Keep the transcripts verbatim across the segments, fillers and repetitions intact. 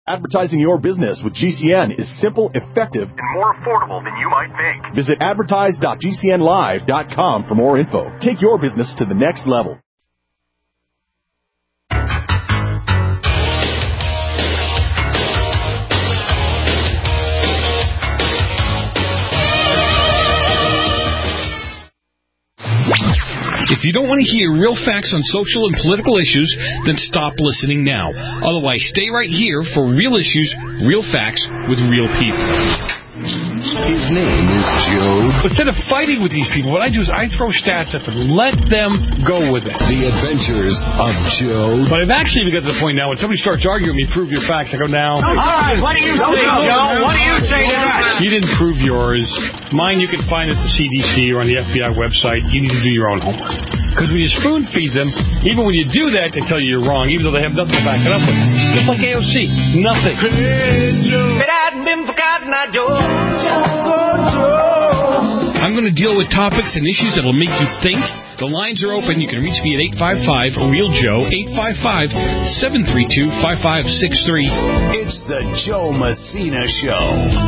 Advertising your business with G C N is simple, effective, and more affordable than you might think. Visit advertise dot g c n live dot com for more info. Take your business to the next level. If you don't want to hear real facts on social and political issues, then stop listening now. Otherwise, stay right here for real issues, real facts, with real people. His name is Joe. Instead of fighting with these people, what I do is I throw stats at them. Let them go with it. The Adventures of Joe. But I've actually got to the point now when somebody starts arguing with me, prove your facts, I go, now. All right, what do you say, Joe? What do you say to that? You didn't prove yours. Mine you can find at the C D C or on the F B I website. You need to do your own homework. Because when you spoon feed them, even when you do that, they tell you you're wrong, even though they have nothing to back it up with. Just like A O C. Nothing. If it hadn't been for Cotton Eye Joe. I'm going to deal with topics and issues that will make you think. The lines are open. You can reach me at eight five five, real joe, eight five five, seven three two, five five six three. It's the Joe Messina Show.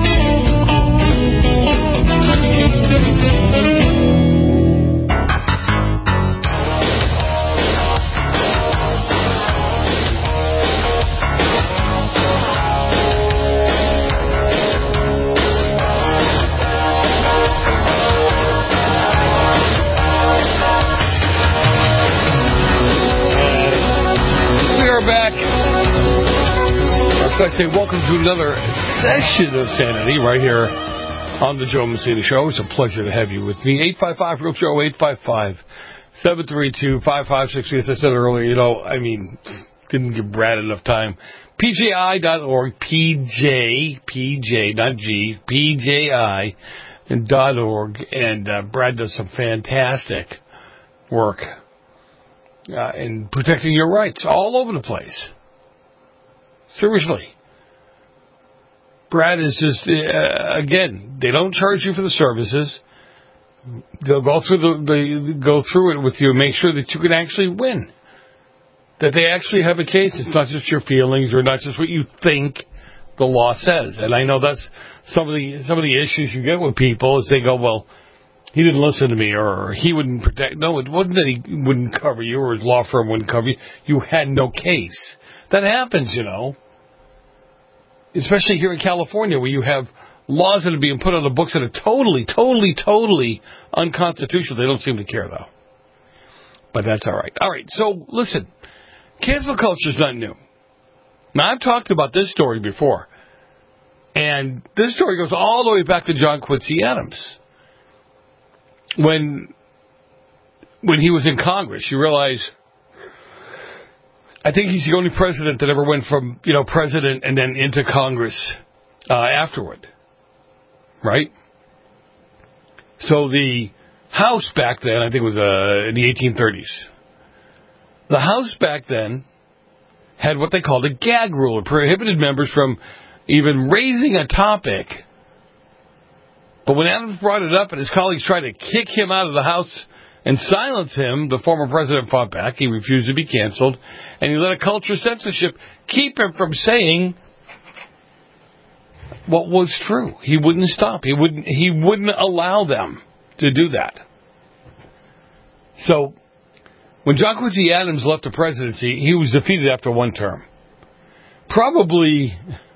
I say welcome to another session of Sanity right here on the Joe Messina Show. It's a pleasure to have you with me. eight five five, real Joe, eight five five, seven three two, five five six three. As I said earlier, you know, I mean, didn't give Brad enough time. P J I dot org, P J, P J, not G, P J I dot org. And uh, Brad does some fantastic work uh, in protecting your rights all over the place. Seriously. Brad is just, uh, again, they don't charge you for the services. They'll go through the, the go through it with you and make sure that you can actually win. That they actually have a case. It's not just your feelings or not just what you think the law says. And I know that's some of the some of the issues you get with people is they go, well, he didn't listen to me or he wouldn't protect. No, it wasn't that he wouldn't cover you or his law firm wouldn't cover you. You had no case. That happens, you know. Especially here in California where you have laws that are being put on the books that are totally, totally, totally unconstitutional. They don't seem to care, though. But that's all right. All right, so listen. Cancel culture is not new. Now, I've talked about this story before. And this story goes all the way back to John Quincy Adams. When, when he was in Congress, you realize... I think he's the only president that ever went from, you know, president and then into Congress uh, afterward. Right? So the House back then, I think it was uh, in the eighteen thirties. The House back then had what they called a gag rule. It prohibited members from even raising a topic. But when Adams brought it up and his colleagues tried to kick him out of the House and silence him, the former president fought back. He refused to be canceled. And he let a culture censorship keep him from saying what was true. He wouldn't stop. He wouldn't, he wouldn't allow them to do that. So, when John Quincy Adams left the presidency, he was defeated after one term. Probably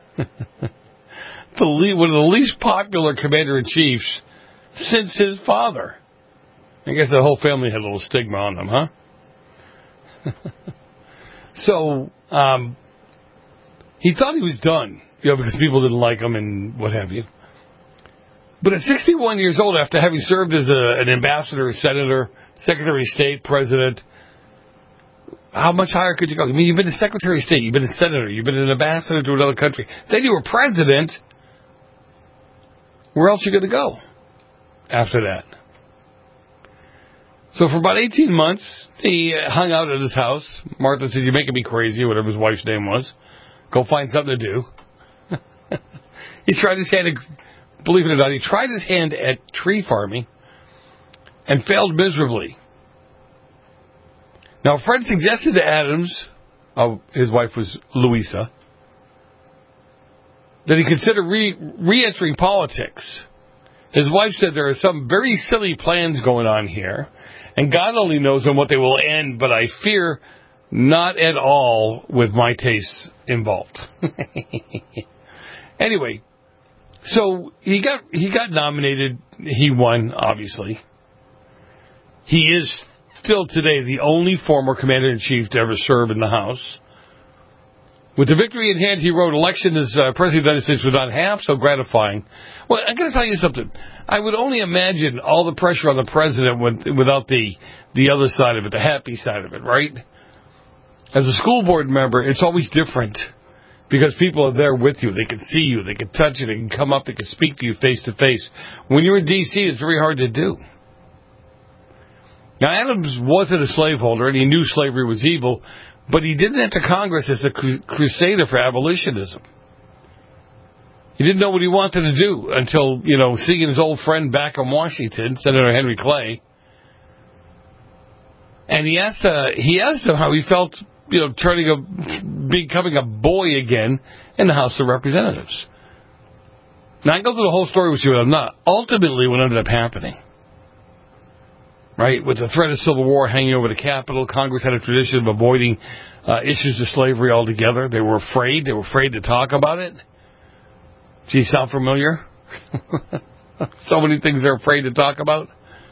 the lead, one of the least popular commander-in-chiefs since his father. I guess the whole family has a little stigma on them, huh? so, um, he thought he was done, you know, because people didn't like him and what have you. But at sixty-one years old, after having served as a, an ambassador, a senator, secretary of state, president, how much higher could you go? I mean, you've been a secretary of state, you've been a senator, you've been an ambassador to another country. Then you were president. Where else are you going to go after that? So for about eighteen months, he hung out at his house. Martha said, "You're making me crazy," whatever his wife's name was. Go find something to do. He tried his hand, at, believe it or not, he tried his hand at tree farming and failed miserably. Now, a friend suggested to Adams, oh, his wife was Louisa, that he considered re- re-entering politics. His wife said there are some very silly plans going on here, and God only knows when what they will end, but I fear not at all with my tastes involved. Anyway, so he got he got nominated. He won, obviously. He is still today the only former commander-in-chief to ever serve in the House. With the victory in hand, he wrote, election as uh, President of the United States was not half so gratifying. Well, I'm going to tell you something. I would only imagine all the pressure on the president with, without the, the other side of it, the happy side of it, right? As a school board member, it's always different because people are there with you. They can see you. They can touch you. They can come up. They can speak to you face to face. When you're in D C, it's very hard to do. Now, Adams wasn't a slaveholder, and he knew slavery was evil, but he didn't enter Congress as a crusader for abolitionism. He didn't know what he wanted to do until, you know, seeing his old friend back in Washington, Senator Henry Clay. And he asked, uh, he asked him how he felt, you know, turning a, becoming a boy again in the House of Representatives. Now, I go through the whole story with you, but I'm not. Ultimately, what ended up happening, right, with the threat of civil war hanging over the Capitol, Congress had a tradition of avoiding uh, issues of slavery altogether. They were afraid. They were afraid to talk about it. Gee, sound familiar? So many things they're afraid to talk about.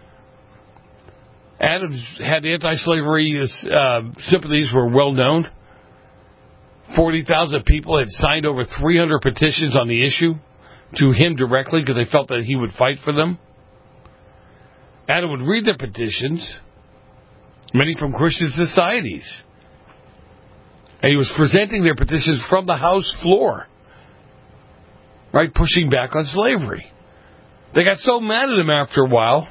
Adams had anti-slavery uh, sympathies were well known. forty thousand people had signed over three hundred petitions on the issue to him directly because they felt that he would fight for them. Adam would read their petitions, many from Christian societies. And he was presenting their petitions from the House floor, right, pushing back on slavery. They got so mad at him after a while,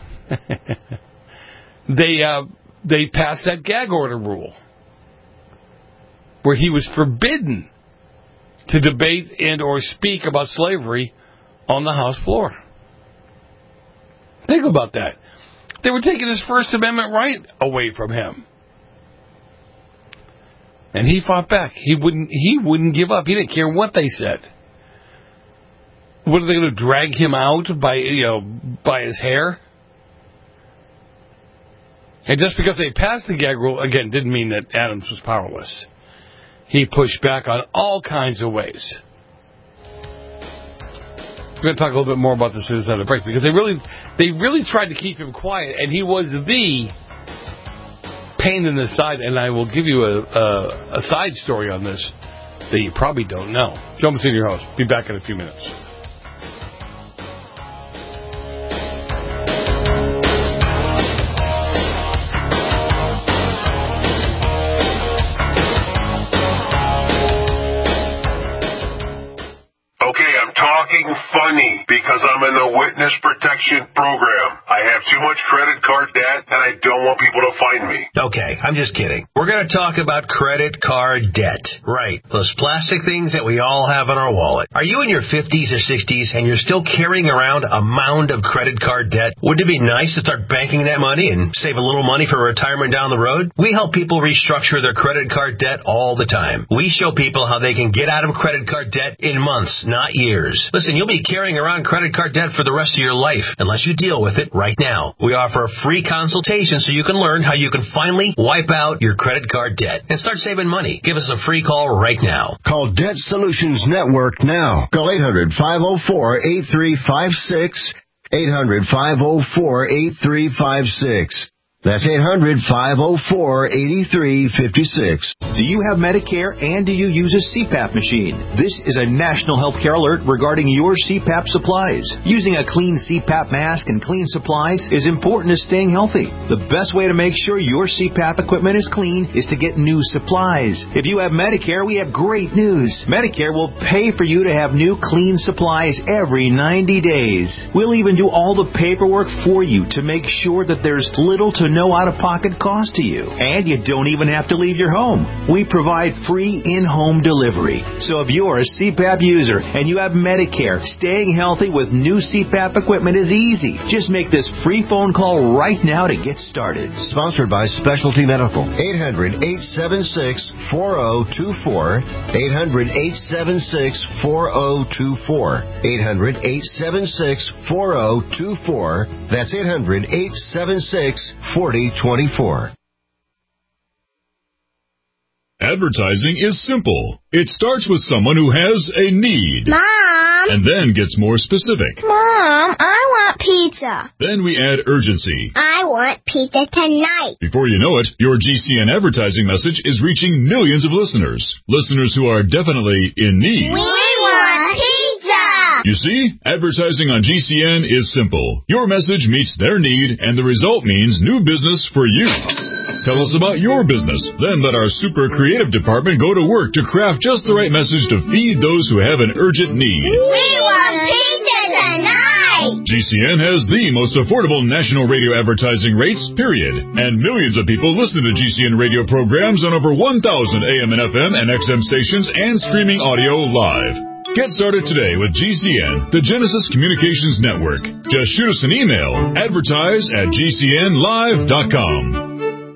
they uh, they passed that gag order rule, where he was forbidden to debate and or speak about slavery on the House floor. Think about that. They were taking his First Amendment right away from him. And he fought back. He wouldn't he wouldn't give up. He didn't care what they said. What, are they going to drag him out by, you know, by his hair? And just because they passed the gag rule, again, didn't mean that Adams was powerless. He pushed back on all kinds of ways. We're going to talk a little bit more about this at the break because they really, they really tried to keep him quiet, and he was the pain in the side. And I will give you a, a, a side story on this that you probably don't know. Joe Messina, your host. Be back in a few minutes. Funny because I'm in the witness protection program. I have too much credit card debt and I don't want people to find me. Okay, I'm just kidding. We're going to talk about credit card debt. Right, those plastic things that we all have in our wallet. Are you in your fifties or sixties and you're still carrying around a mound of credit card debt? Wouldn't it be nice to start banking that money and save a little money for retirement down the road? We help people restructure their credit card debt all the time. We show people how they can get out of credit card debt in months, not years. Listen, you'll be carrying around credit card debt for the rest of your life unless you deal with it right now. We offer a free consultation so you can learn how you can finally wipe out your credit card debt and start saving money. Give us a free call right now. Call Debt Solutions Network now. Call eight hundred, five oh four, eight three five six. eight hundred, five oh four, eight three five six. That's eight hundred, five oh four, eight three five six. Do you have Medicare and do you use a C PAP machine? This is a national healthcare alert regarding your C PAP supplies. Using a clean C PAP mask and clean supplies is important to staying healthy. The best way to make sure your C PAP equipment is clean is to get new supplies. If you have Medicare, we have great news. Medicare will pay for you to have new clean supplies every ninety days. We'll even do all the paperwork for you to make sure that there's little to no out-of-pocket cost to you. And you don't even have to leave your home. We provide free in-home delivery. So if you're a C PAP user and you have Medicare, staying healthy with new C PAP equipment is easy. Just make this free phone call right now to get started. Sponsored by Specialty Medical. eight hundred, eight seven six, four zero two four. eight hundred, eight seven six, four zero two four. eight hundred, eight seven six, four zero two four. That's eight hundred, eight seven six, four zero two four. Advertising is simple. It starts with someone who has a need. Mom! And then gets more specific. Mom, I want pizza. Then we add urgency. I want pizza tonight. Before you know it, your G C N advertising message is reaching millions of listeners. Listeners who are definitely in need. We want pizza! You see, advertising on G C N is simple. Your message meets their need, and the result means new business for you. Tell us about your business. Then let our super creative department go to work to craft just the right message to feed those who have an urgent need. We want pizza tonight! G C N has the most affordable national radio advertising rates, period. And millions of people listen to G C N radio programs on over one thousand A M and F M and X M stations and streaming audio live. Get started today with G C N, the Genesis Communications Network. Just shoot us an email, advertise at G C N live dot com.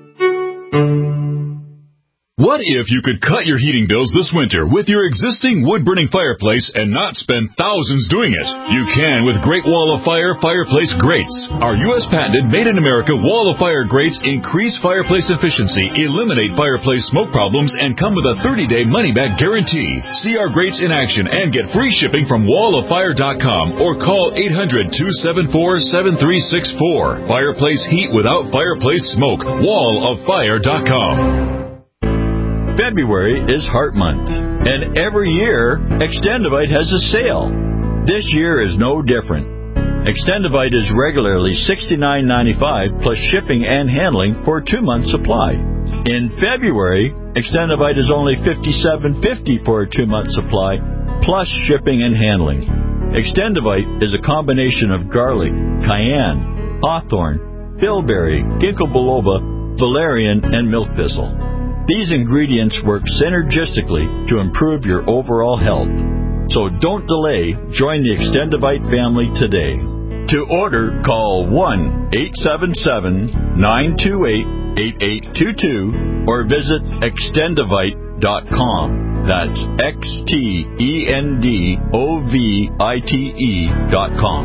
What if you could cut your heating bills this winter with your existing wood-burning fireplace and not spend thousands doing it? You can with Great Wall of Fire Fireplace Grates. Our U S patented made-in-America Wall of Fire grates increase fireplace efficiency, eliminate fireplace smoke problems, and come with a thirty-day money-back guarantee. See our grates in action and get free shipping from wall of fire dot com or call eight hundred, two seven four, seven three six four. Fireplace heat without fireplace smoke. wall of fire dot com. February is Heart Month, and every year, Extendivite has a sale. This year is no different. Extendivite is regularly sixty-nine ninety-five plus shipping and handling for a two-month supply. In February, Extendivite is only fifty-seven fifty for a two-month supply plus shipping and handling. Extendivite is a combination of garlic, cayenne, hawthorn, bilberry, ginkgo biloba, valerian, and milk thistle. These ingredients work synergistically to improve your overall health. So don't delay. Join the Extendivite family today. To order, call one eight seven seven, nine two eight, eight eight two two or visit extendivite dot com. That's X T E N D O V I T E dot com.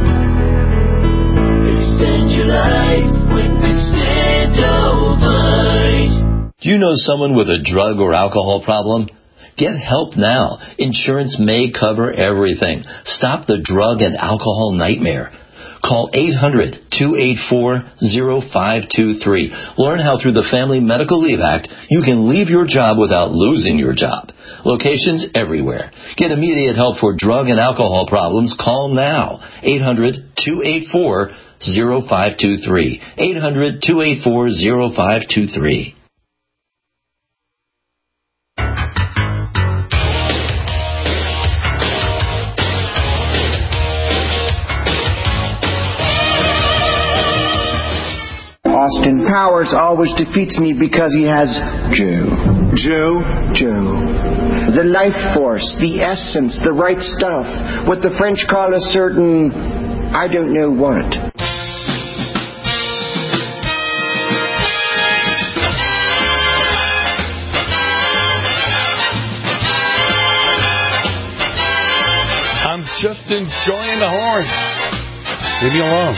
Extend your life with Extendivite. Do you know someone with a drug or alcohol problem? Get help now. Insurance may cover everything. Stop the drug and alcohol nightmare. Call eight hundred, two eight four, zero five two three. Learn how through the Family Medical Leave Act you can leave your job without losing your job. Locations everywhere. Get immediate help for drug and alcohol problems. Call now. eight hundred, two eight four, zero five two three. eight hundred, two eight four, zero five two three. Austin Powers always defeats me because he has Joe. Joe? Joe. The life force, the essence, the right stuff. What the French call a certain, I don't know what. I'm just enjoying the horn. Leave me alone.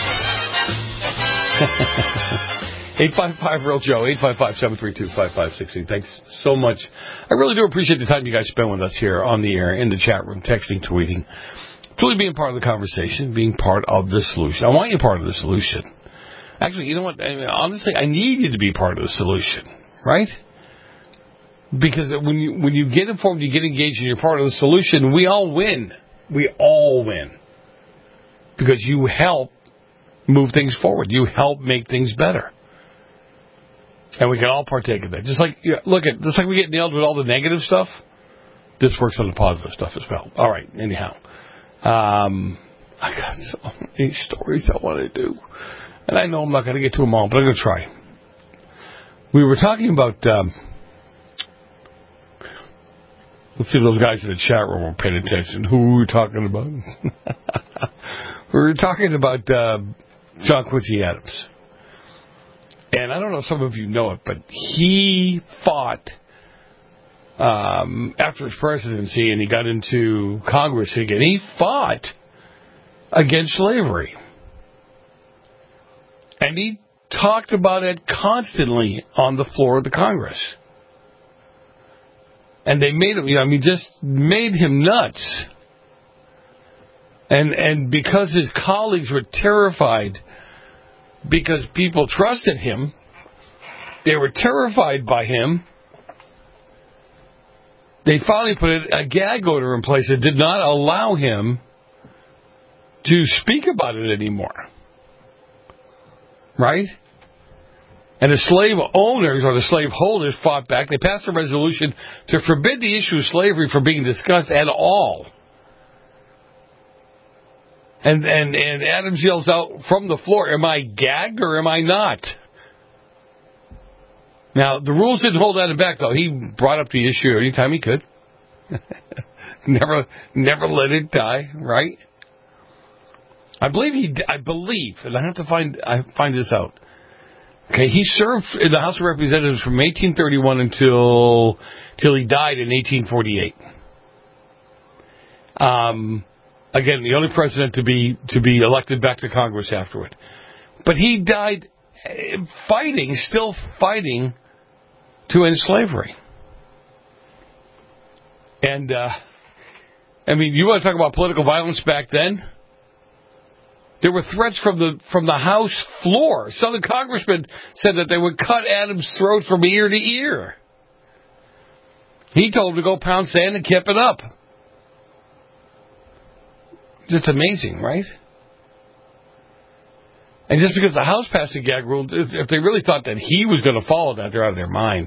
eight five five real Joe, eight five five, seven three two, five five six eight. Thanks so much. I really do appreciate the time you guys spend with us here on the air, in the chat room, texting, tweeting. Truly being part of the conversation, being part of the solution. I want you part of the solution. Actually, you know what? I mean, honestly, I need you to be part of the solution, right? Because when you when you get informed, you get engaged, and you're part of the solution, we all win. We all win. Because you help move things forward. You help make things better. And we can all partake of that. Just like, you know, look at, just like we get nailed with all the negative stuff, this works on the positive stuff as well. All right, anyhow. Um, I got so many stories I want to do. And I know I'm not going to get to them all, but I'm going to try. We were talking about... Um, let's see if those guys in the chat room were paying attention. Who were we talking about? We were talking about uh, John Quincy Adams. And I don't know if some of you know it, but he fought... Um, after his presidency and he got into Congress again, he fought against slavery. And he talked about it constantly on the floor of the Congress. And they made him, you know, I mean, just made him nuts. And and because his colleagues were terrified, because people trusted him, they were terrified by him. They finally put a gag order in place that did not allow him to speak about it anymore. Right? And the slave owners or the slave holders fought back. They passed a resolution to forbid the issue of slavery from being discussed at all. And, and, and Adams yells out from the floor, am I gagged or am I not? Now, the rules didn't hold Adam back, though. He brought up the issue anytime he could. never never let it die, right? I believe he, I believe, and I have to find, I find this out. Okay, he served in the House of Representatives from eighteen thirty-one until, till he died in eighteen forty-eight. Um, again, the only president to be, to be elected back to Congress afterward. But he died fighting, still fighting to end slavery. And, uh, I mean, you want to talk about political violence back then? There were threats from the from the House floor. Southern congressmen said that they would cut Adams' throat from ear to ear. He told them to go pound sand and keep it up. Just amazing, right? And just because the House passed a gag rule, if they really thought that he was going to follow that, they're out of their mind.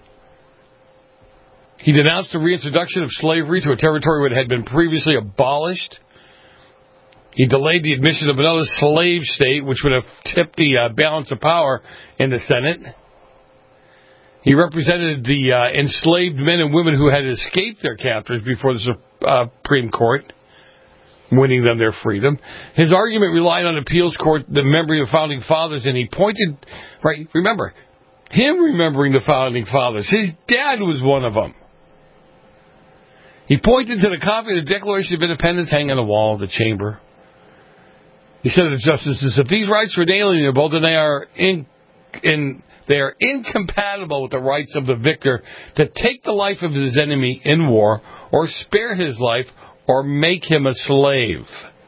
He denounced the reintroduction of slavery to a territory that had been previously abolished. He delayed the admission of another slave state, which would have tipped the uh, balance of power in the Senate. He represented the uh, enslaved men and women who had escaped their captors before the uh, Supreme Court, winning them their freedom. His argument relied on appeals court, the memory of founding fathers, and he pointed, right, remember, him remembering the founding fathers. His dad was one of them. He pointed to the copy of the Declaration of Independence hanging on the wall of the chamber. He said to the justices, if these rights are inalienable, then they are in, in, they are incompatible with the rights of the victor to take the life of his enemy in war, or spare his life, or make him a slave.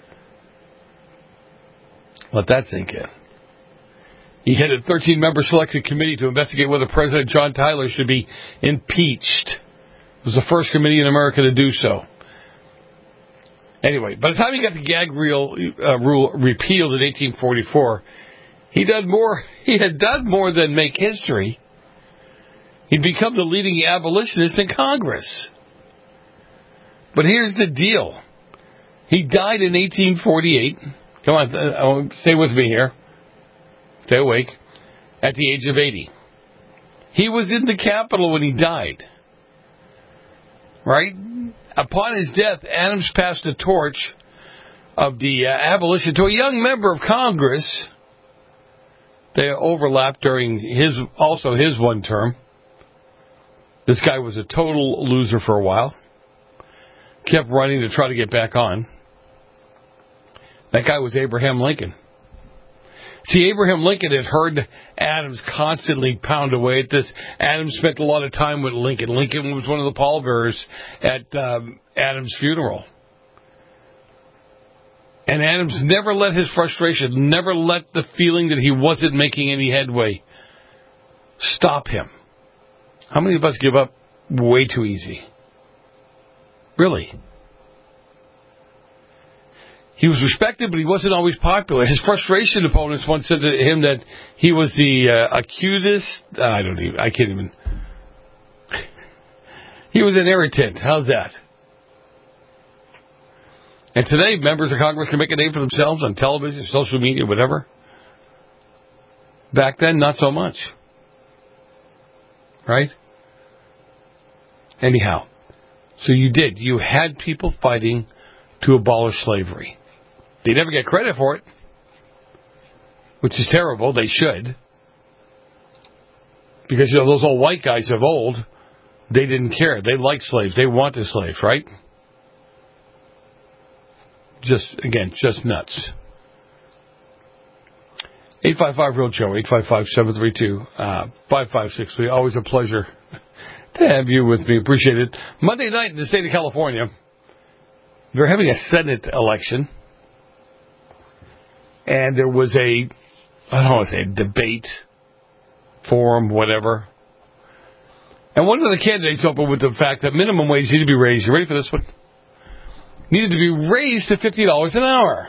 Let that sink in. He headed a thirteen-member selected committee to investigate whether President John Tyler should be impeached. It was the first committee in America to do so. Anyway, by the time he got the gag reel, uh, rule repealed in eighteen forty-four, he done more. He had done more than make history. He'd become the leading abolitionist in Congress. But here's the deal: he died in eighteen forty-eight. Come on, uh, stay with me here. Stay awake. At the age of eighty, he was in the Capitol when he died. Right? Upon his death, Adams passed the torch of the uh, abolition to a young member of Congress. They overlapped during his, also his one term. This guy was a total loser for a while. Kept running to try to get back on. That guy was Abraham Lincoln. See, Abraham Lincoln had heard Adams constantly pound away at this. Adams spent a lot of time with Lincoln. Lincoln was one of the pallbearers at um, Adams' funeral. And Adams never let his frustration, never let the feeling that he wasn't making any headway stop him. How many of us give up way too easy? Really? He was respected, but he wasn't always popular. His frustration opponents once said to him that he was the uh, acutest. Uh, I don't even. I can't even. He was an irritant. How's that? And today, members of Congress can make a name for themselves on television, social media, whatever. Back then, not so much. Right? Anyhow, so you did. You had people fighting to abolish slavery. They never get credit for it, which is terrible. They should. Because, you know, those old white guys of old, they didn't care. They liked slaves. They wanted slaves, right? Just, again, just nuts. eight five five real Joe, eight five five, seven three two, five five six three. Always a pleasure to have you with me. Appreciate it. Monday night in the state of California, they're having a Senate election. And there was a, I don't want to say a debate, forum, whatever. And one of the candidates opened with the fact that minimum wage needed to be raised. You ready for this one? Needed to be raised to fifty dollars an hour.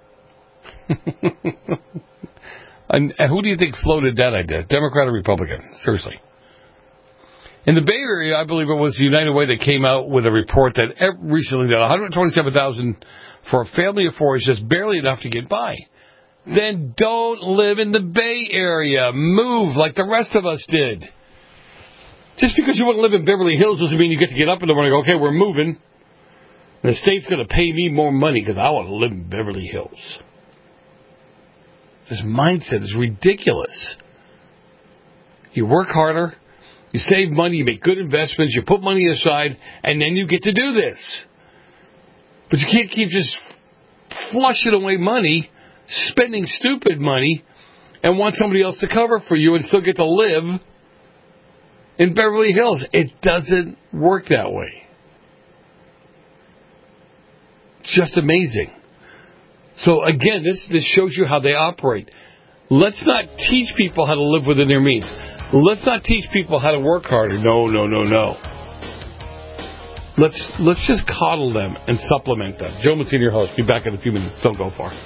And who do you think floated that idea? Democrat or Republican? Seriously. In the Bay Area, I believe it was United Way that came out with a report that recently that one hundred twenty-seven thousand dollars for a family of four is just barely enough to get by. Then don't live in the Bay Area. Move like the rest of us did. Just because you want to live in Beverly Hills doesn't mean you get to get up in the morning and go, okay, we're moving. And the state's going to pay me more money because I want to live in Beverly Hills. This mindset is ridiculous. You work harder, you save money, you make good investments, you put money aside, and then you get to do this. But you can't keep just flushing away money, spending stupid money, and want somebody else to cover for you and still get to live in Beverly Hills. It doesn't work that way. Just amazing. So again, this, this shows you how they operate. Let's not teach people how to live within their means. Let's not teach people how to work harder. No, no, no, no. Let's let's just coddle them and supplement them. Joe Messina, your host. Be back in a few minutes. Don't go far.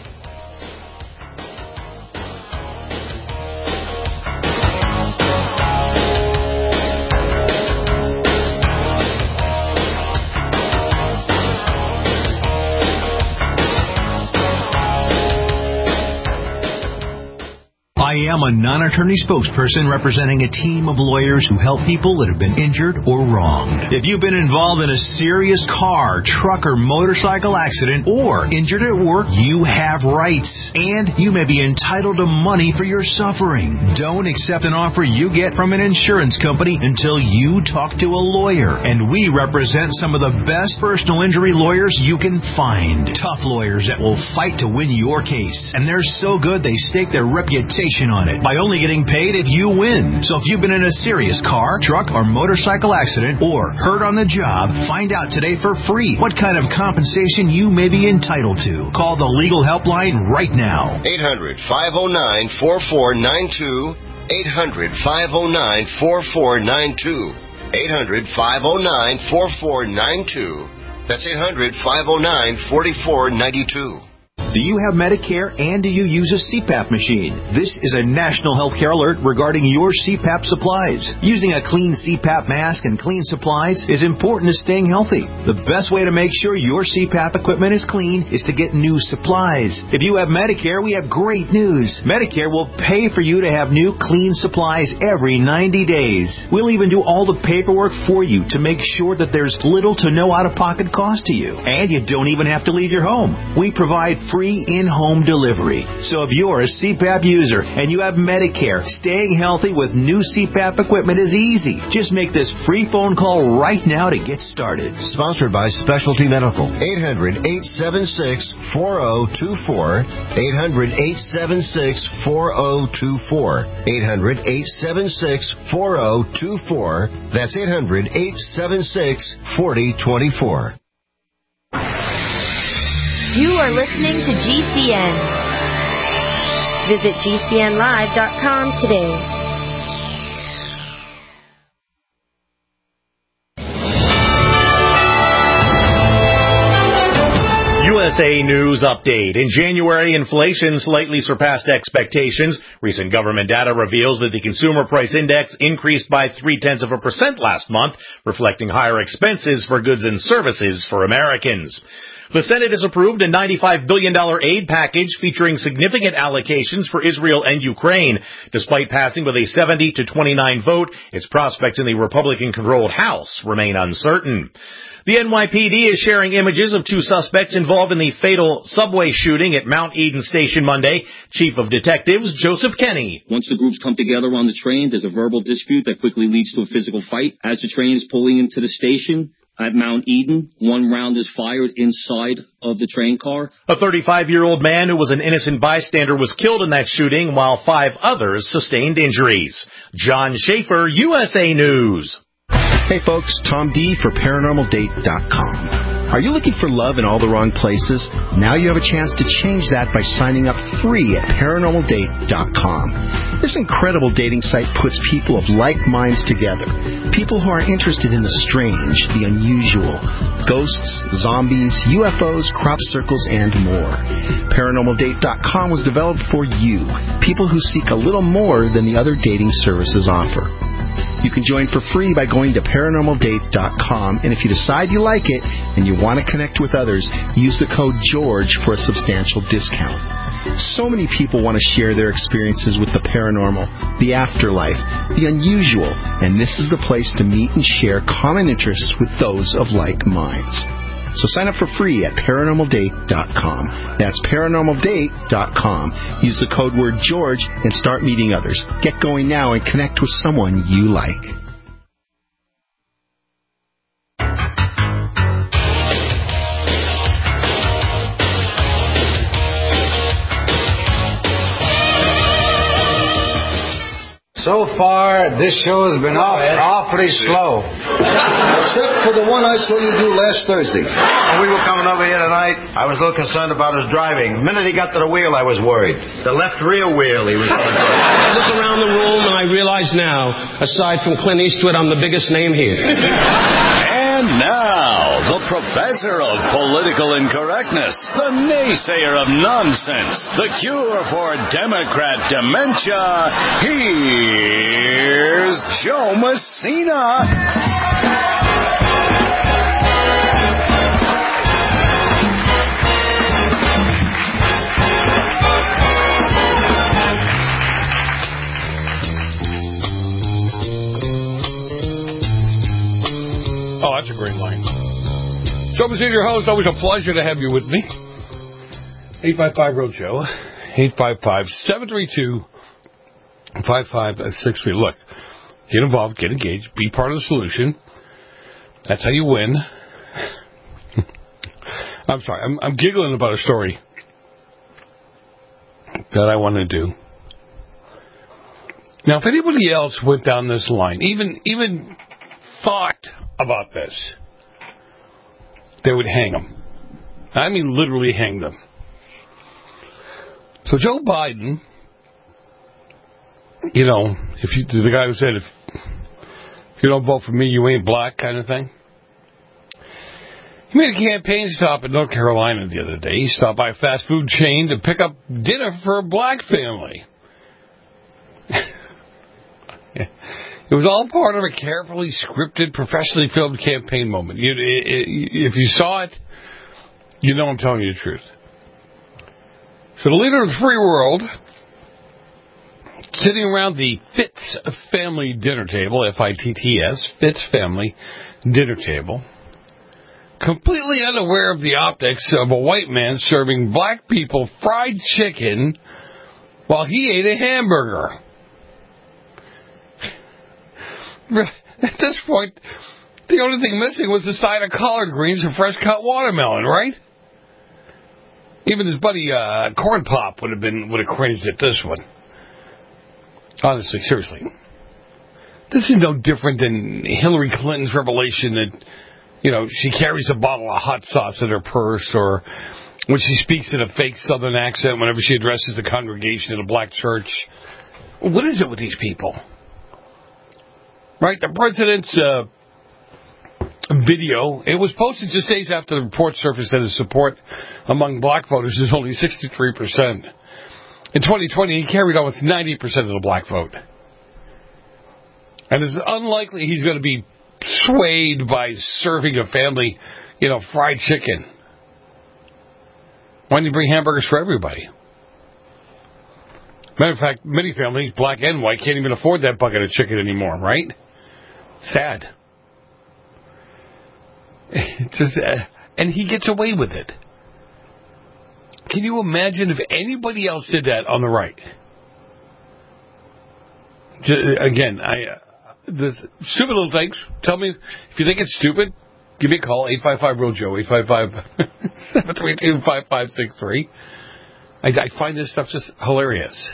I am a non-attorney spokesperson representing a team of lawyers who help people that have been injured or wronged. If you've been involved in a serious car, truck, or motorcycle accident or injured at work, you have rights, and you may be entitled to money for your suffering. Don't accept an offer you get from an insurance company until you talk to a lawyer, and we represent some of the best personal injury lawyers you can find. Tough lawyers that will fight to win your case, and they're so good they stake their reputation on it by only getting paid if you win. So if you've been in a serious car, truck, or motorcycle accident or hurt on the job, find out today for free what kind of compensation you may be entitled to. Call the legal helpline right now. eight hundred, five oh nine, four four nine two. eight hundred, five oh nine, four four nine two. eight hundred, five oh nine, four four nine two. That's eight hundred, five oh nine, four four nine two. Do you have Medicare and do you use a C PAP machine? This is a national healthcare alert regarding your C PAP supplies. Using a clean C PAP mask and clean supplies is important to staying healthy. The best way to make sure your C PAP equipment is clean is to get new supplies. If you have Medicare, we have great news. Medicare will pay for you to have new clean supplies every ninety days. We'll even do all the paperwork for you to make sure that there's little to no out-of-pocket cost to you. And you don't even have to leave your home. We provide free in-home delivery. So if you're a C PAP user and you have Medicare, staying healthy with new C PAP equipment is easy. Just make this free phone call right now to get started. Sponsored by Specialty Medical. eight hundred, eight seven six, four oh two four. eight hundred, eight seven six, four oh two four. eight hundred, eight seven six, four oh two four. That's eight hundred, eight seven six, four oh two four. You are listening to G C N. Visit G C N live dot com today. U S A News update. In January, inflation slightly surpassed expectations. Recent government data reveals that the consumer price index increased by three-tenths of a percent last month, reflecting higher expenses for goods and services for Americans. The Senate has approved a ninety-five billion dollars aid package featuring significant allocations for Israel and Ukraine. Despite passing with a seventy to twenty-nine vote, its prospects in the Republican-controlled House remain uncertain. The N Y P D is sharing images of two suspects involved in the fatal subway shooting at Mount Eden Station Monday. Chief of Detectives Joseph Kenny. Once the groups come together on the train, there's a verbal dispute that quickly leads to a physical fight. As the train is pulling into the station at Mount Eden, one round is fired inside of the train car. A thirty-five-year-old man who was an innocent bystander was killed in that shooting, while five others sustained injuries. John Schaefer, U S A News. Hey folks, Tom D for Paranormal Date dot com. Are you looking for love in all the wrong places? Now you have a chance to change that by signing up free at Paranormal Date dot com. This incredible dating site puts people of like minds together. People who are interested in the strange, the unusual, ghosts, zombies, U F Os, crop circles, and more. Paranormal Date dot com was developed for you, people who seek a little more than the other dating services offer. You can join for free by going to Paranormal Date dot com, and if you decide you like it and you want to connect with others, use the code GEORGE for a substantial discount. So many people want to share their experiences with the paranormal, the afterlife, the unusual, and this is the place to meet and share common interests with those of like minds. So sign up for free at Paranormal Date dot com. That's Paranormal Date dot com. Use the code word George and start meeting others. Get going now and connect with someone you like. So far, this show has been off, awfully slow. Except for the one I saw you do last Thursday. When we were coming over here tonight, I was a little concerned about his driving. The minute he got to the wheel, I was worried. The left rear wheel, he was going to I look around the room and I realize now, aside from Clint Eastwood, I'm the biggest name here. And now, the professor of political incorrectness, the naysayer of nonsense, the cure for Democrat dementia, here's Joe Messina. Oh, that's a great line. Joe Messina, your host. Always a pleasure to have you with me. eight five five, R O A D, Joe. eight five five, seven three two, five five six three. Look, get involved, get engaged, be part of the solution. That's how you win. I'm sorry, I'm, I'm giggling about a story that I want to do. Now, if anybody else went down this line, even even thought about this, they would hang them. I mean, literally hang them. So Joe Biden, you know, if you, the guy who said, if, if you don't vote for me, you ain't black kind of thing. He made a campaign stop in North Carolina the other day. He stopped by a fast food chain to pick up dinner for a black family. It was all part of a carefully scripted, professionally filmed campaign moment. You, it, it, if you saw it, you know I'm telling you the truth. So the leader of the free world, sitting around the Fitz family dinner table, F I T T S, Fitz family dinner table, completely unaware of the optics of a white man serving black people fried chicken while he ate a hamburger. At this point, the only thing missing was the side of collard greens and fresh cut watermelon, right? Even his buddy uh, Corn Pop would have been would have cringed at this one. Honestly, seriously, this is no different than Hillary Clinton's revelation that, you know, she carries a bottle of hot sauce in her purse, or when she speaks in a fake Southern accent whenever she addresses the congregation at a black church. What is it with these people? Right, the president's uh, video. It was posted just days after the report surfaced that his support among black voters is only sixty-three percent. In twenty twenty, he carried almost ninety percent of the black vote. And it's unlikely he's going to be swayed by serving a family, you know, fried chicken. Why don't you bring hamburgers for everybody? Matter of fact, many families, black and white, can't even afford that bucket of chicken anymore, right? Sad. Just, uh, and he gets away with it. Can you imagine if anybody else did that on the right? Just, again, I uh, this stupid little things. Tell me if you think it's stupid. Give me a call, eight five five, real Joe, eight five five, seven three two, five five six three. I, I find this stuff just hilarious.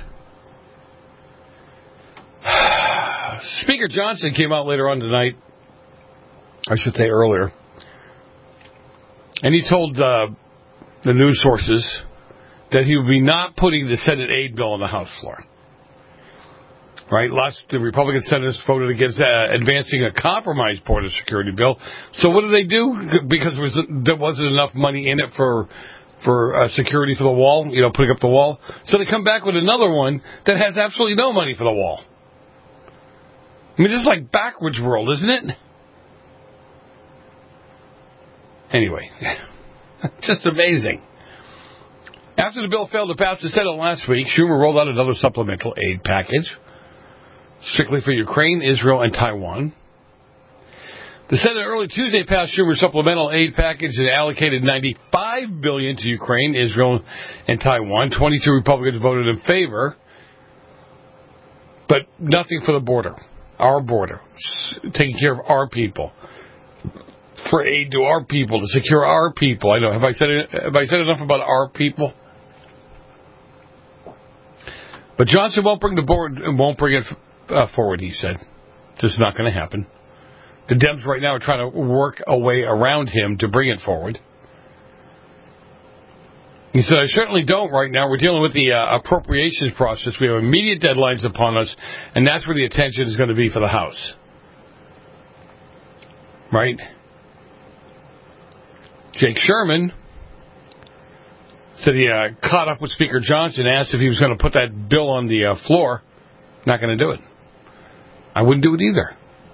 Speaker Johnson came out later on tonight, I should say earlier, and he told uh, the news sources that he would be not putting the Senate aid bill on the House floor. Right? Last, the Republican senators voted against uh, advancing a compromise border security bill. So what did they do? Because there, was, there wasn't enough money in it for for uh, security for the wall, you know, putting up the wall. So they come back with another one that has absolutely no money for the wall. I mean, this is like backwards world, isn't it? Anyway, just amazing. After the bill failed to pass the Senate last week, Schumer rolled out another supplemental aid package, strictly for Ukraine, Israel, and Taiwan. The Senate early Tuesday passed Schumer's supplemental aid package and allocated ninety-five billion dollars to Ukraine, Israel, and Taiwan. twenty-two Republicans voted in favor, but nothing for the border, our border, taking care of our people, for aid to our people, to secure our people. I know. Have I said it, have I said enough about our people? But Johnson won't bring the board, won't bring it uh, forward. He said, "This is not going to happen." The Dems right now are trying to work a way around him to bring it forward. He said, "I certainly don't right now. We're dealing with the uh, appropriations process. We have immediate deadlines upon us, and that's where the attention is going to be for the House." Right? Jake Sherman said he uh, caught up with Speaker Johnson and asked if he was going to put that bill on the uh, floor. Not going to do it. I wouldn't do it either.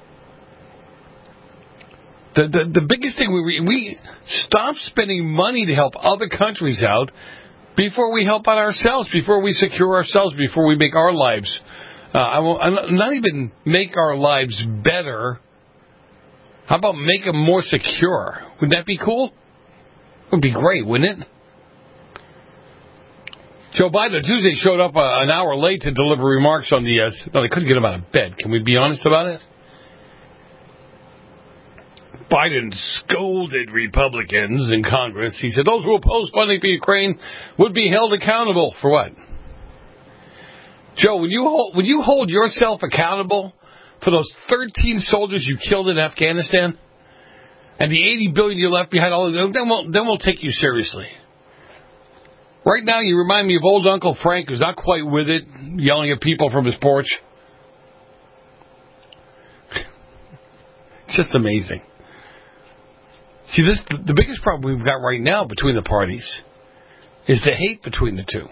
The, the the biggest thing, we we stop spending money to help other countries out before we help out ourselves, before we secure ourselves, before we make our lives, uh, I won't, not even make our lives better. How about make them more secure? Would that be cool? It would be great, wouldn't it? Joe Biden on Tuesday showed up uh, an hour late to deliver remarks on the... Uh, no, they couldn't get him out of bed. Can we be honest about it? Biden scolded Republicans in Congress. He said those who oppose funding for Ukraine would be held accountable for what? Joe, when you hold, when you hold yourself accountable for those thirteen soldiers you killed in Afghanistan and the eighty billion dollars you left behind, all of them, then we'll, then we'll take you seriously. Right now, you remind me of old Uncle Frank, who's not quite with it, yelling at people from his porch. It's just amazing. See, this the biggest problem we've got right now between the parties is the hate between the two.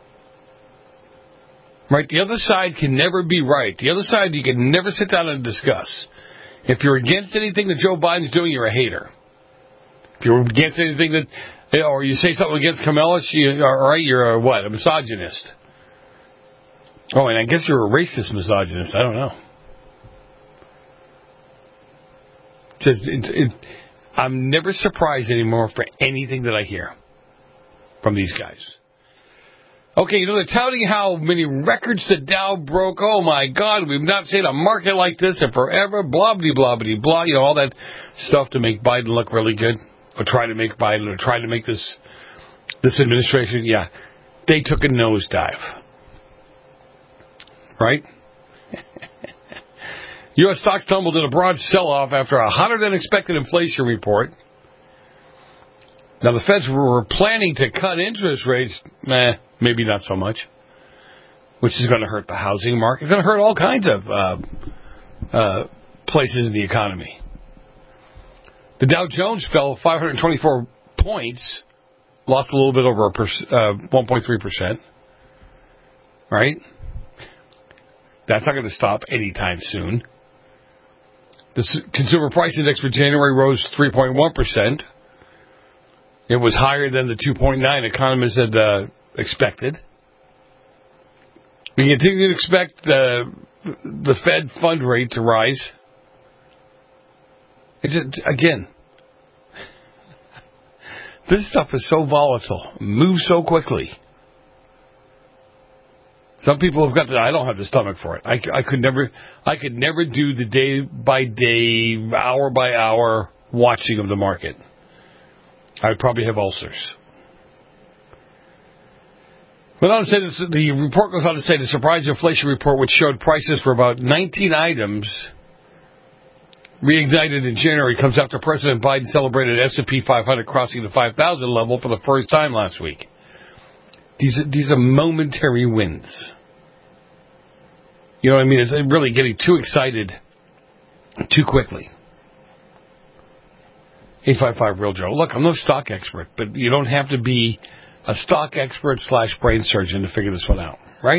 Right? The other side can never be right. The other side you can never sit down and discuss. If you're against anything that Joe Biden's doing, you're a hater. If you're against anything that, or you say something against Kamala, she, all right, you're a what? A misogynist. Oh, and I guess you're a racist misogynist. I don't know. Just, it, it, I'm never surprised anymore for anything that I hear from these guys. Okay, you know, they're touting how many records the Dow broke. Oh, my God, we've not seen a market like this in forever. Blah, blah, blah, blah, blah. You know, all that stuff to make Biden look really good. Or try to make Biden, or try to make this this administration, yeah, they took a nosedive. Right? U S stocks tumbled in a broad sell-off after a hotter-than-expected inflation report. Now, the Feds were planning to cut interest rates, meh, maybe not so much, which is going to hurt the housing market. It's going to hurt all kinds of uh, uh, places in the economy. The Dow Jones fell five hundred twenty-four points, lost a little bit over a per, uh, one point three percent. Right? That's not going to stop anytime soon. The Consumer Price Index for January rose three point one percent. It was higher than the two point nine economists had uh, expected. We continue to expect the, the Fed fund rate to rise. It just, again, this stuff is so volatile, moves so quickly. Some people have got the, I don't have the stomach for it. I, I could never, I could never do the day by day, hour by hour watching of the market. I'd probably have ulcers. But on to say this, the report goes on to say the surprise inflation report, which showed prices for about nineteen items reignited in January, comes after President Biden celebrated S and P five hundred crossing the five thousand level for the first time last week. These are, these are momentary wins. You know what I mean? It's really getting too excited too quickly. eight five five Real Joe. Look, I'm no stock expert, but you don't have to be a stock expert slash brain surgeon to figure this one out, right?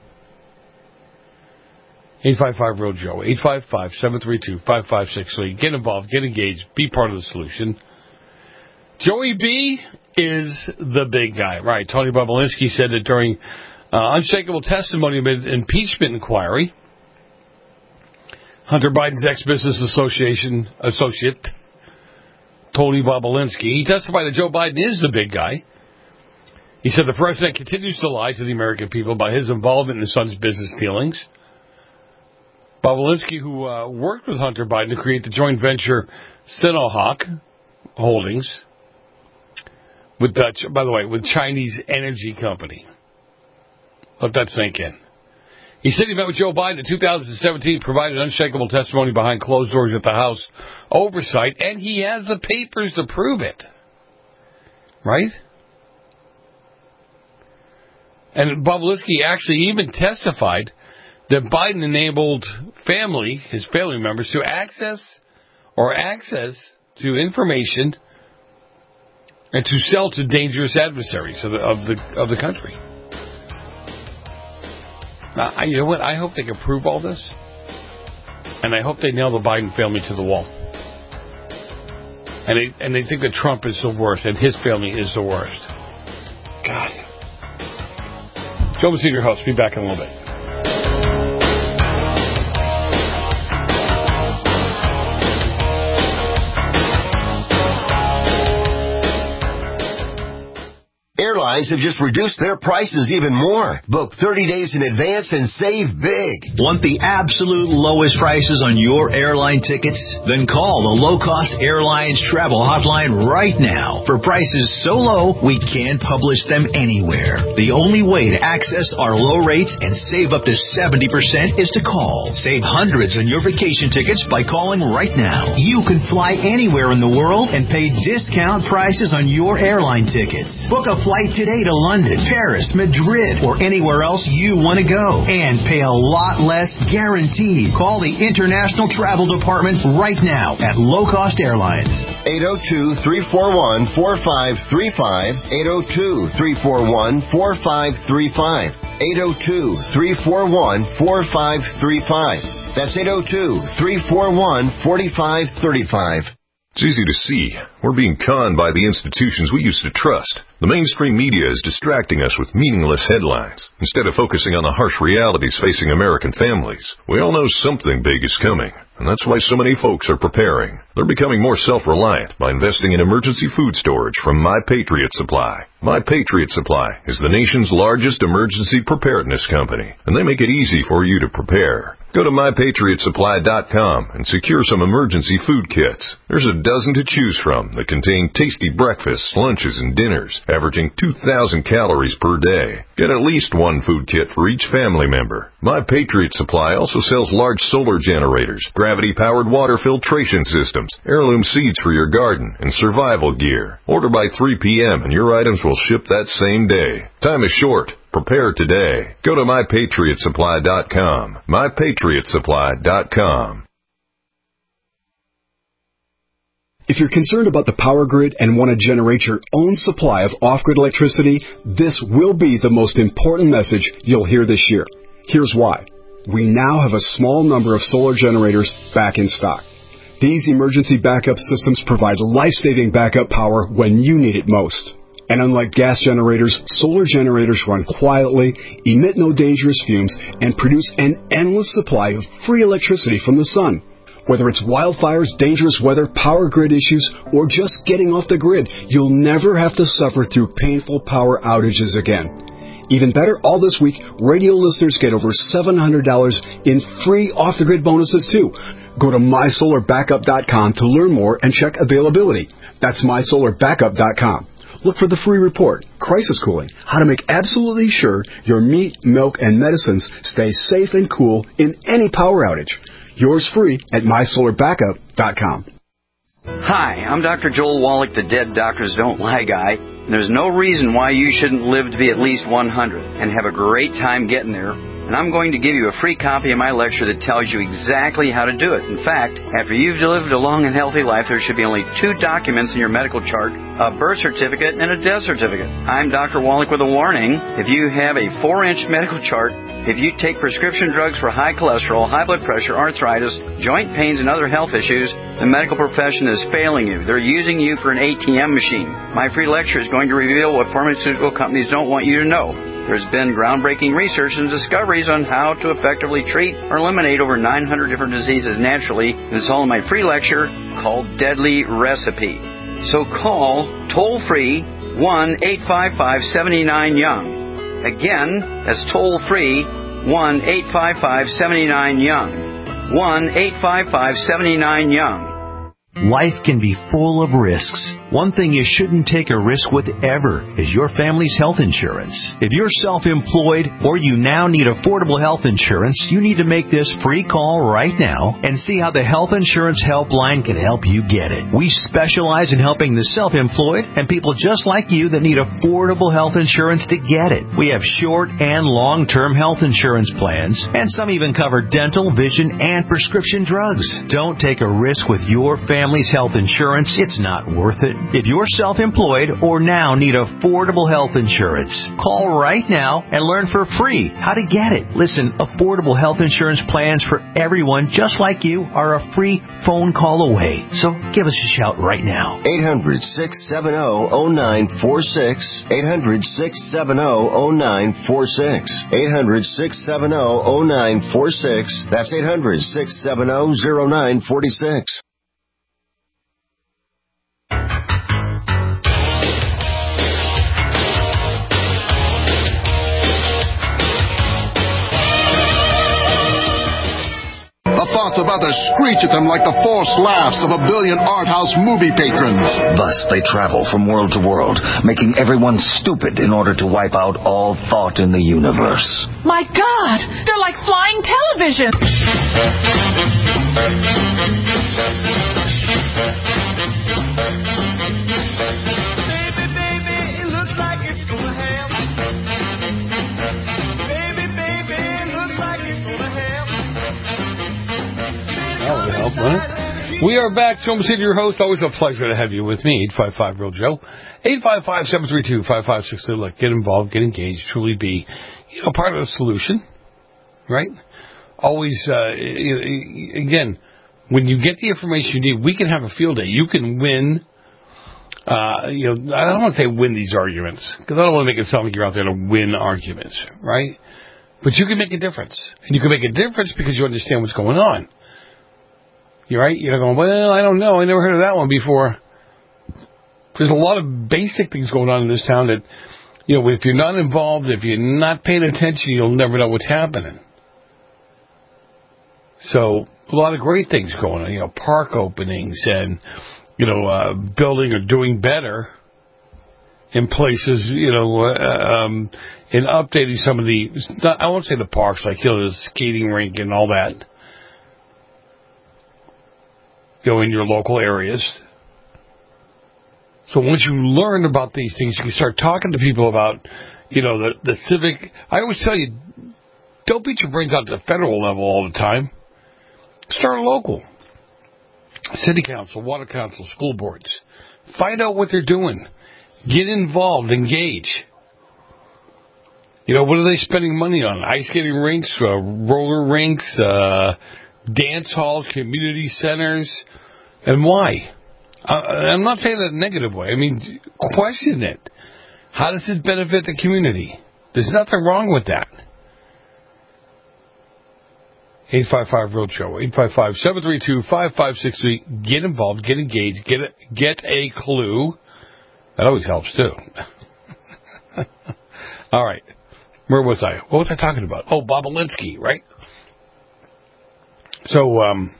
eight five five Real Joe. eight five five, seven three two, five five six three. Get involved, get engaged, be part of the solution. Joey B is the big guy, right? Tony Bobulinski said that during uh, unshakable testimony of an impeachment inquiry, Hunter Biden's ex-business association associate, Tony Bobulinski, he testified that Joe Biden is the big guy. He said the president continues to lie to the American people about his involvement in his son's business dealings. Bobulinski, who uh, worked with Hunter Biden to create the joint venture Sinohawk Holdings, with Dutch, by the way, with Chinese energy company. Let that sink in. He said he met with Joe Biden in two thousand seventeen, provided unshakable testimony behind closed doors at the House oversight, and he has the papers to prove it. Right? And Bobulinski actually even testified that Biden enabled family, his family members, to access or access to information and to sell to dangerous adversaries of the of the, of the country. Now, I, you know what? I hope they can prove all this, and I hope they nail the Biden family to the wall. And they and they think that Trump is the worst, and his family is the worst. God. Joe Messina, your host. Be back in a little bit. Airlines have just reduced their prices even more. Book thirty days in advance and save big. Want the absolute lowest prices on your airline tickets? Then call the Low Cost Airlines Travel Hotline right now. For prices so low, we can't publish them anywhere. The only way to access our low rates and save up to seventy percent is to call. Save hundreds on your vacation tickets by calling right now. You can fly anywhere in the world and pay discount prices on your airline tickets. Book a flight today to London, Paris, Madrid, or anywhere else you want to go, and pay a lot less guaranteed. Call the International Travel Department right now at Low Cost Airlines. eight oh two, three four one, four five three five, eight oh two, three four one, four five three five, eight oh two, three four one, four five three five. That's eight oh two, three four one, four five three five. It's easy to see. We're being conned by the institutions we used to trust. The mainstream media is distracting us with meaningless headlines instead of focusing on the harsh realities facing American families. We all know something big is coming, and that's why so many folks are preparing. They're becoming more self-reliant by investing in emergency food storage from My Patriot Supply. My Patriot Supply is the nation's largest emergency preparedness company, and they make it easy for you to prepare. Go to my patriot supply dot com and secure some emergency food kits. There's a dozen to choose from that contain tasty breakfasts, lunches, and dinners, averaging two thousand calories per day. Get at least one food kit for each family member. My Patriot Supply also sells large solar generators, gravity-powered water filtration systems, heirloom seeds for your garden, and survival gear. Order by three p.m. and your items will ship that same day. Time is short. Prepare today. Go to my patriot supply dot com. my patriot supply dot com. If you're concerned about the power grid and want to generate your own supply of off-grid electricity, this will be the most important message you'll hear this year. Here's why. We now have a small number of solar generators back in stock. These emergency backup systems provide life-saving backup power when you need it most. And unlike gas generators, solar generators run quietly, emit no dangerous fumes, and produce an endless supply of free electricity from the sun. Whether it's wildfires, dangerous weather, power grid issues, or just getting off the grid, you'll never have to suffer through painful power outages again. Even better, all this week, radio listeners get over seven hundred dollars in free off-the-grid bonuses, too. Go to my solar backup dot com to learn more and check availability. That's my solar backup dot com. Look for the free report, Crisis Cooling, how to make absolutely sure your meat, milk, and medicines stay safe and cool in any power outage. Yours free at my solar backup dot com. Hi, I'm Doctor Joel Wallach, the Dead Doctors Don't Lie guy. And there's no reason why you shouldn't live to be at least one hundred and have a great time getting there. And I'm going to give you a free copy of my lecture that tells you exactly how to do it. In fact, after you've lived a long and healthy life, there should be only two documents in your medical chart, a birth certificate and a death certificate. I'm Doctor Wallach with a warning. If you have a four-inch medical chart, if you take prescription drugs for high cholesterol, high blood pressure, arthritis, joint pains, and other health issues, the medical profession is failing you. They're using you for an A T M machine. My free lecture is going to reveal what pharmaceutical companies don't want you to know. There's been groundbreaking research and discoveries on how to effectively treat or eliminate over nine hundred different diseases naturally, and it's all in my free lecture called Deadly Recipe. So call toll-free one eight five five, seven nine, young. Again, that's toll-free one eight five five, seven nine, young. one eight five five, seven nine, young. Life can be full of risks. One thing you shouldn't take a risk with ever is your family's health insurance. If you're self-employed or you now need affordable health insurance, you need to make this free call right now and see how the Health Insurance Helpline can help you get it. We specialize in helping the self-employed and people just like you that need affordable health insurance to get it. We have short and long-term health insurance plans, and some even cover dental, vision, and prescription drugs. Don't take a risk with your family's health insurance. It's not worth it. If you're self-employed or now need affordable health insurance, call right now and learn for free how to get it. Listen, affordable health insurance plans for everyone just like you are a free phone call away. So give us a shout right now. eight hundred, six seven zero, zero nine four six. eight hundred, six seven zero, zero nine four six. eight hundred, six seven zero, zero nine four six. That's eight hundred, six seven zero, zero nine four six. Thoughts about to screech at them like the forced laughs of a billion art house movie patrons. Thus they travel from world to world, making everyone stupid in order to wipe out all thought in the universe. My God, they're like flying television. Baby, baby, it looks like it's gonna happen. Baby, baby, it looks like it's gonna happen. That would help, wouldn't it? We are back. Joe City, your host. Always a pleasure to have you with me. eight five five, real Joe. eight five five, seven three two, five five six two. Look, get involved, get engaged, truly be, you know, part of the solution, right? Always, uh, again, when you get the information you need, we can have a field day. You can win, uh, you know, I don't want to say win these arguments, because I don't want to make it sound like you're out there to win arguments, right? But you can make a difference. And you can make a difference because you understand what's going on. You're right? You're going, well, I don't know. I never heard of that one before. There's a lot of basic things going on in this town that, you know, if you're not involved, if you're not paying attention, you'll never know what's happening. So, a lot of great things going on. You know, park openings and, you know, uh, building or doing better in places, you know, uh, um, and updating some of the, I won't say the parks, like, you know, the skating rink and all that. You know, in your local areas. So once you learn about these things, you can start talking to people about, you know, the, the civic. I always tell you, don't beat your brains out to the federal level all the time. Start local. city council, water council, school boards. Find out what they're doing. Get involved. Engage. You know, what are they spending money on? Ice skating rinks, uh, roller rinks, uh, dance halls, community centers, and why? Uh, I'm not saying that in a negative way. I mean, question it. How does it benefit the community? There's nothing wrong with that. eight five five Road Show, eight five five, seven three two, five five six three. Get involved, get engaged, get a, get a clue. That always helps, too. All right. Where was I? What was I talking about? Oh, Bobulinski, right? So, um,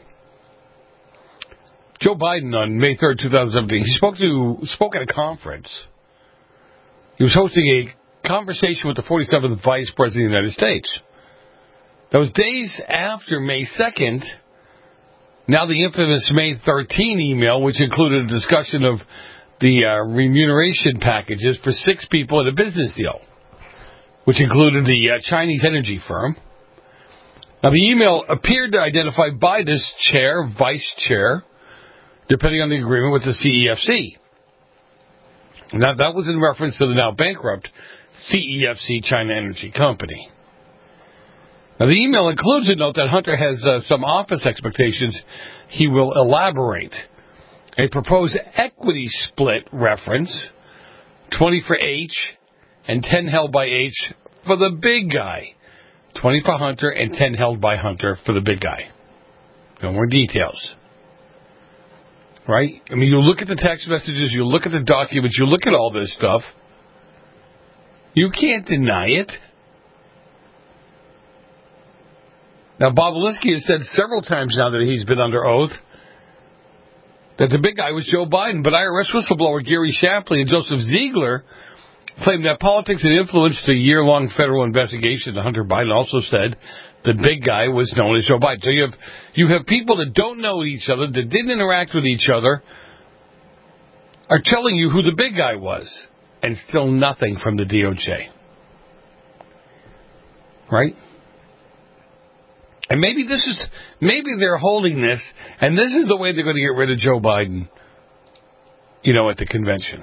Joe Biden on May third, twenty seventeen, he spoke to spoke at a conference. He was hosting a conversation with the forty-seventh Vice President of the United States. That was days after May second, now the infamous May thirteenth email, which included a discussion of the uh, remuneration packages for six people at a business deal, which included the uh, Chinese energy firm. Now, the email appeared to identify Biden as chair, vice chair, depending on the agreement with the C E F C. Now, that was in reference to the now bankrupt C E F C China Energy Company. Now, the email includes a note that Hunter has uh, some office expectations. He will elaborate. A proposed equity split reference, twenty for H and ten held by H for the big guy. twenty for Hunter and ten held by Hunter for the big guy. No more details. Right? I mean, you look at the text messages, you look at the documents, you look at all this stuff. You can't deny it. Now, Bobulinski has said several times now that he's been under oath that the big guy was Joe Biden, but I R S whistleblower Gary Shapley and Joseph Ziegler claimed that politics had influenced the year-long federal investigation. Hunter Biden also said the big guy was known as Joe Biden. So you have you have people that don't know each other, that didn't interact with each other, are telling you who the big guy was, and still nothing from the D O J. Right? And maybe this is maybe they're holding this, and this is the way they're going to get rid of Joe Biden, you know, at the convention.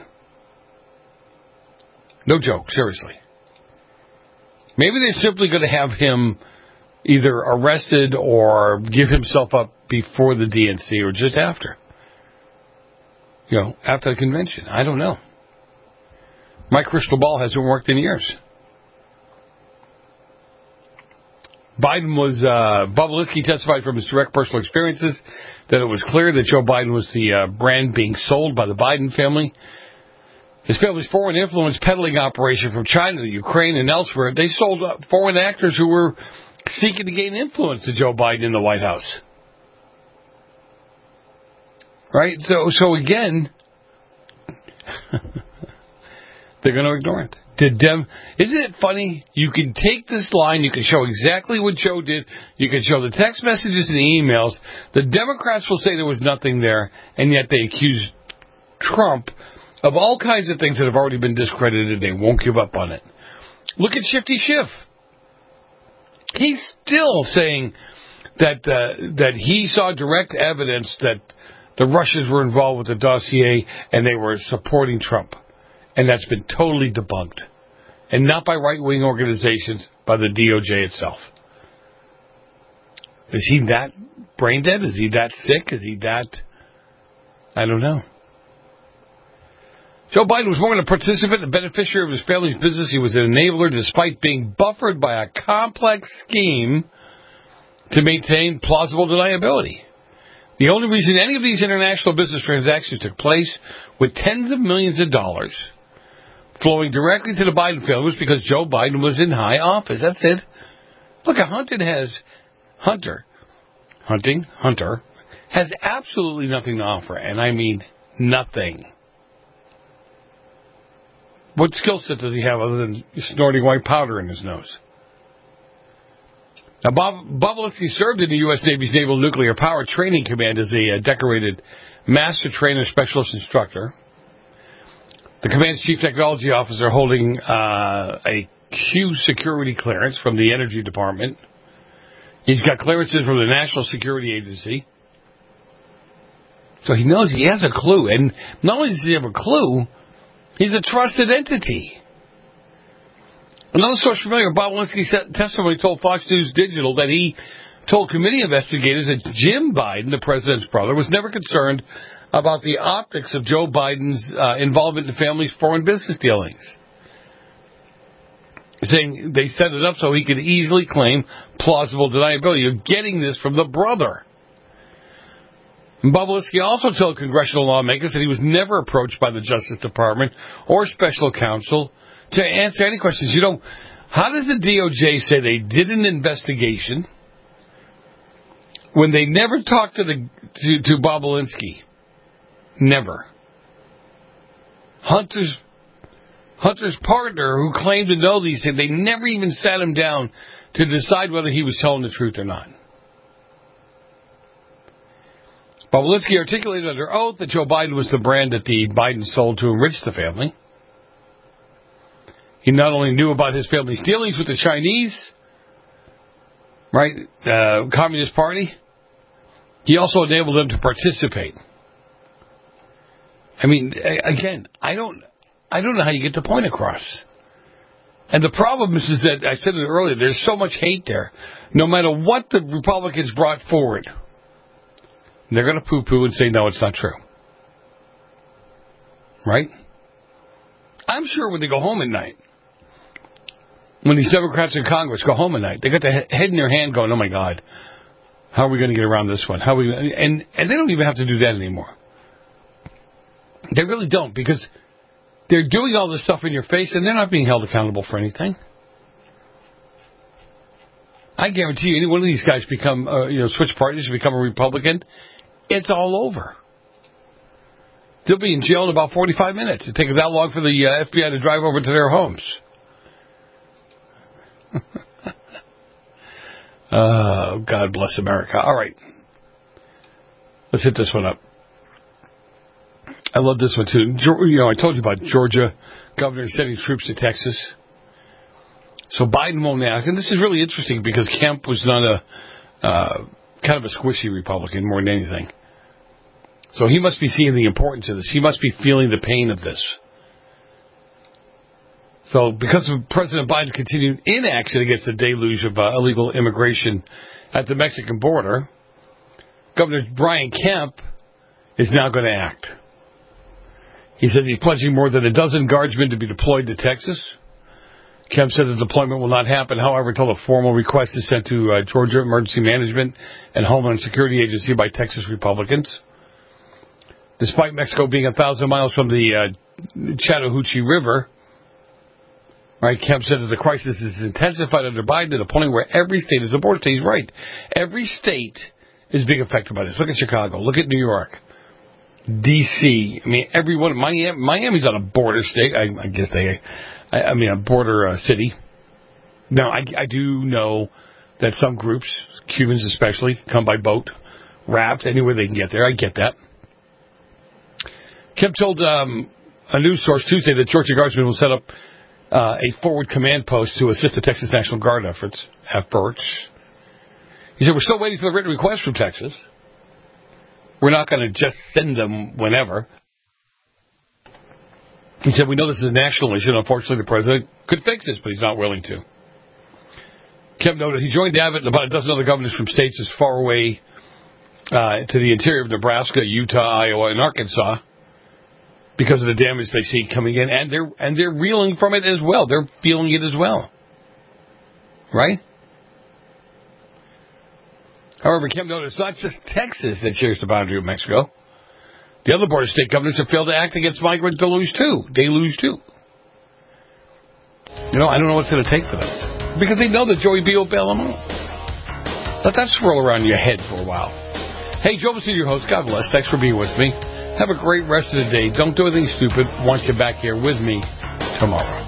No joke, seriously. Maybe they're simply going to have him either arrested or give himself up before the D N C or just after. You know, after the convention. I don't know. My crystal ball hasn't worked in years. Biden was, uh, Bobulinski testified from his direct personal experiences that it was clear that Joe Biden was the uh, brand being sold by the Biden family. His family's foreign influence peddling operation from China to Ukraine and elsewhere, they sold uh, foreign actors who were seeking to gain influence to Joe Biden in the White House. Right? So, so again, they're going to ignore it. Did Dem- Isn't it funny? You can take this line, you can show exactly what Joe did, you can show the text messages and the emails. The Democrats will say there was nothing there, and yet they accuse Trump of all kinds of things that have already been discredited. They won't give up on it. Look at Shifty Schiff. He's still saying that uh, that he saw direct evidence that the Russians were involved with the dossier and they were supporting Trump. And that's been totally debunked. And not by right-wing organizations, by the D O J itself. Is he that brain dead? Is he that sick? Is he that... I don't know. Joe Biden was more than a participant and beneficiary of his family's business. He was an enabler despite being buffered by a complex scheme to maintain plausible deniability. The only reason any of these international business transactions took place with tens of millions of dollars flowing directly to the Biden family was because Joe Biden was in high office. That's it. Look, Hunter has, Hunter, hunting, Hunter, has absolutely nothing to offer. And I mean nothing. What skill set does he have other than snorting white powder in his nose? Now, Bob, Bobulinski served in the U S. Navy's Naval Nuclear Power Training Command as a uh, decorated Master Trainer Specialist Instructor. The command's Chief Technology Officer holding uh, a Q security clearance from the Energy Department. He's got clearances from the National Security Agency. So he knows he has a clue. And not only does he have a clue, he's a trusted entity. Another source familiar with Bob Walensky's testimony told Fox News Digital that he told committee investigators that Jim Biden, the president's brother, was never concerned about the optics of Joe Biden's uh, involvement in the family's foreign business dealings. Saying they set it up so he could easily claim plausible deniability. You're getting this from the brother. Bob Walensky also told congressional lawmakers that he was never approached by the Justice Department or special counsel to answer any questions. You know, how does the D O J say they did an investigation when they never talked to the to, to Bob Walensky? Never. Hunter's Hunter's partner, who claimed to know these things, they never even sat him down to decide whether he was telling the truth or not. Bob Walensky articulated under oath that Joe Biden was the brand that the Biden sold to enrich the family. He not only knew about his family's dealings with the Chinese, right, uh, Communist Party, he also enabled them to participate. I mean, again, I don't, I don't know how you get the point across. And the problem is, is that, I said it earlier, there's so much hate there. No matter what the Republicans brought forward, they're going to poo-poo and say, no, it's not true. Right? I'm sure when they go home at night, when these Democrats in Congress go home at night, they got their head in their hand going, oh, my God, how are we going to get around this one? How are we? And, and they don't even have to do that anymore. They really don't, because they're doing all this stuff in your face, and they're not being held accountable for anything. I guarantee you, any one of these guys become, uh, you know, switch parties, become a Republican, it's all over. They'll be in jail in about forty-five minutes. It takes that long for the uh, F B I to drive over to their homes. Oh, God bless America. All right. Let's hit this one up. I love this one, too. You know, I told you about Georgia governor sending troops to Texas. So Biden won't act. And this is really interesting because Kemp was not a uh, kind of a squishy Republican more than anything. So he must be seeing the importance of this. He must be feeling the pain of this. So because of President Biden's continued inaction against the deluge of uh, illegal immigration at the Mexican border, Governor Brian Kemp is now going to act. He says he's pledging more than a dozen guardsmen to be deployed to Texas. Kemp said the deployment will not happen, however, until a formal request is sent to uh, Georgia Emergency Management and Homeland Security Agency by Texas Republicans. Despite Mexico being a thousand miles from the uh, Chattahoochee River, right, Kemp said that the crisis is intensified under Biden to the point where every state is a border state. He's right. Every state is being affected by this. Look at Chicago. Look at New York. D C I mean, everyone. Miami, Miami's on a border state. I, I guess they, I, I mean, a border uh, city. Now, I, I do know that some groups, Cubans especially, come by boat, raft, anywhere they can get there. I get that. Kemp told um, a news source Tuesday that Georgia Guardsmen will set up uh, a forward command post to assist the Texas National Guard efforts. efforts. He said, we're still waiting for the written request from Texas. We're not going to just send them whenever. He said, we know this is a national issue, and unfortunately the president could fix this, but he's not willing to. Kemp noted he joined Abbott and about a dozen other governors from states as far away uh, to the interior of Nebraska, Utah, Iowa, and Arkansas because of the damage they see coming in, and they're and they're reeling from it as well. They're feeling it as well. Right? However, Kemp noted it's not just Texas that shares the boundary with Mexico. The other border state governors have failed to act against migrant deluge too. Deluge too. You know, I don't know what's going to take for them. Because they know that Joey B will bail them out. Let that swirl around your head for a while. Hey, Joe Messina, your host. God bless. Thanks for being with me. Have a great rest of the day. Don't do anything stupid. Want you back here with me tomorrow.